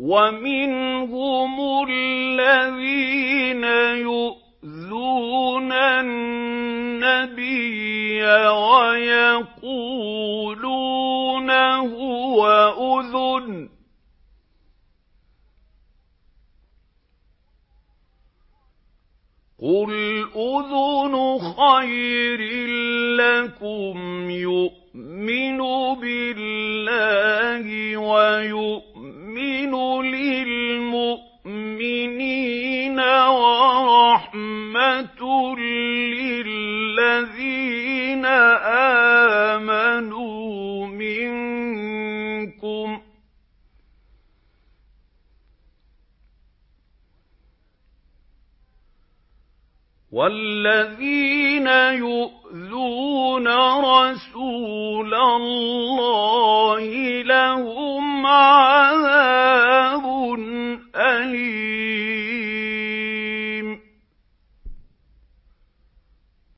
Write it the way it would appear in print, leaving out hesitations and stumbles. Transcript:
وَمِنْهُمُ الَّذِينَ يُؤْذُونَ النَّبِيَّ وَيَقُولُونَ هُوَ أُذُنٌ ۚ قُلْ أُذُنُ خَيْرٍ لَّكُمْ يُؤْمِنُ بِاللَّهِ وَيُؤْمِنُ لِلْمُؤْمِنِينَ وَرَحْمَةٌ لِّلَّذِينَ آمَنُوا مِنكُمْ ۚ وَالَّذِينَ يُؤْذُونَ رَسُولَ اللَّهِ لَهُمْ عَذَابٌ أَلِيمٌ.